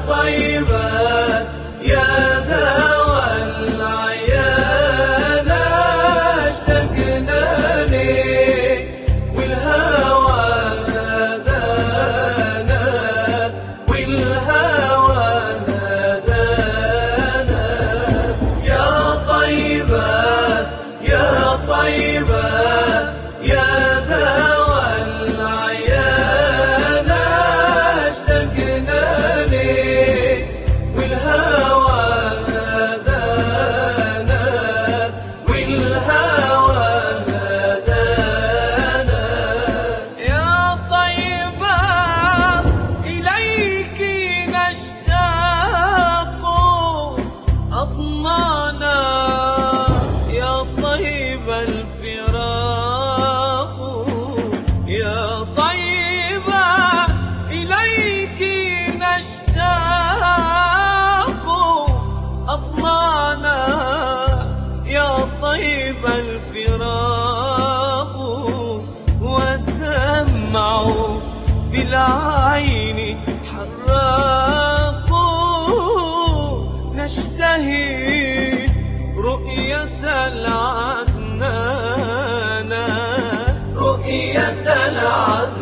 طيبة يا دوا العيان اشتقنا لك والهوى نادانا والهوى نادانا يا طيبة يا طيبة يا دوا العيان اشتقنا لك والهوى نادانا والهوى نادانا يا طيبة إليك نشتاق أضنانا يا طيب الفراق يا طيبة إليك نشتاق أضنانا يا طيب الفراق والدمع بالعين حراق نشتهي رؤية العدنان رؤية العدنان